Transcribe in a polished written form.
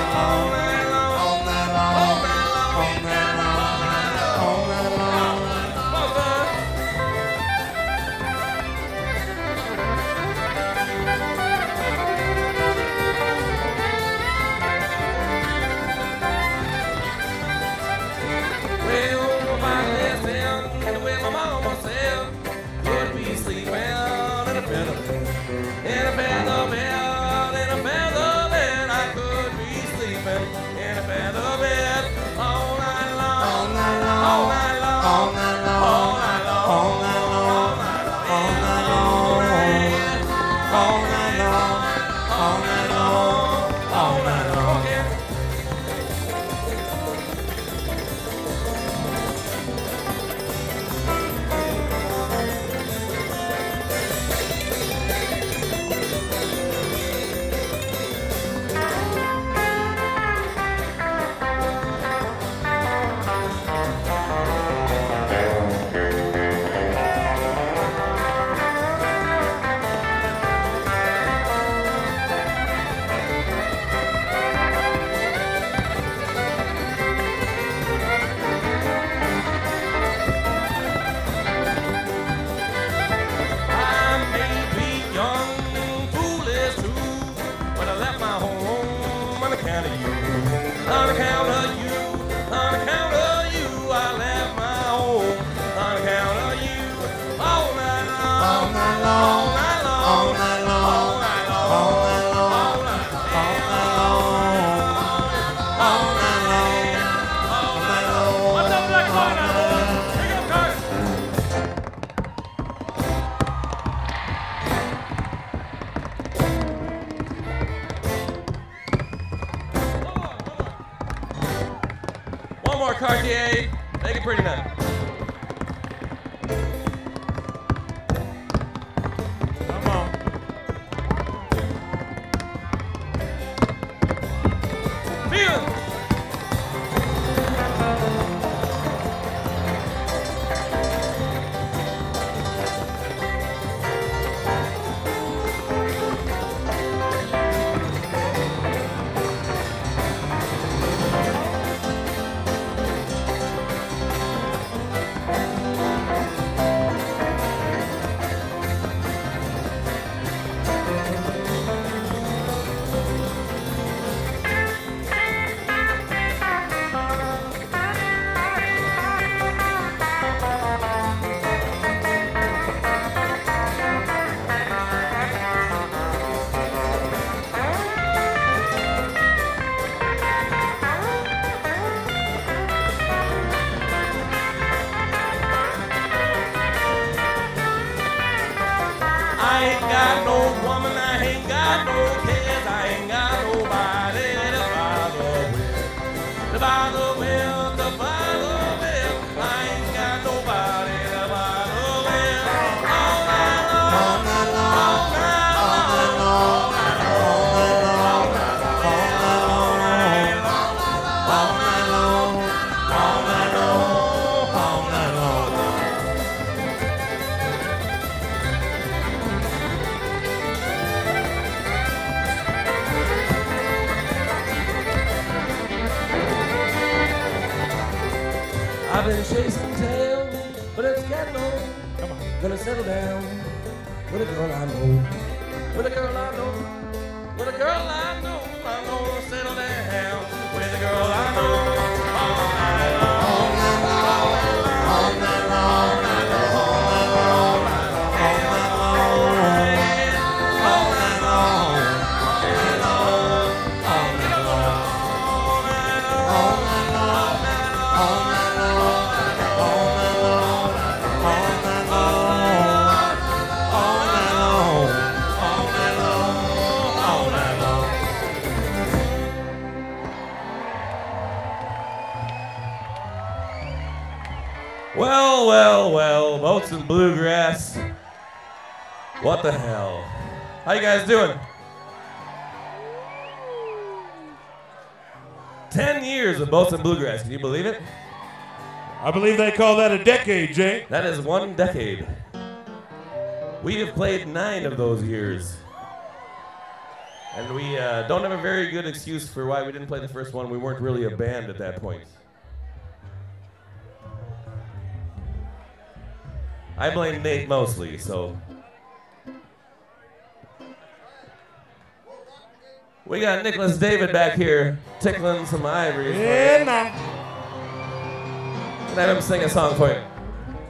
Cartier, make it pretty nice. Come on. Feel it. I ain't got no woman, I ain't got no kids, I ain't got nobody to bother with. To bother with, to bother with. I ain't got nobody to bother with. All night long, all night long, all night long, all night long, all night long, all night long, all night long, all night long. I've been chasing tail, but it's getting old. Come on. Gonna settle down with a girl I know. With a girl I know. With a girl I know. I'm gonna settle down with a girl I know. All night long. All night long. All night long. All night long. All night long. Well, well, well, Boats and Bluegrass. What the hell? How you guys doing? 10 years of Boats and Bluegrass, can you believe it? I believe they call that a decade, Jay. That is 1 decade. We have played 9 of those years. And we don't have a very good excuse for why we didn't play the first one. We weren't really a band at that point. I blame Nate mostly, so. We got Nicholas David back here tickling some ivories. Yeah, now. Can I have him sing a song for you?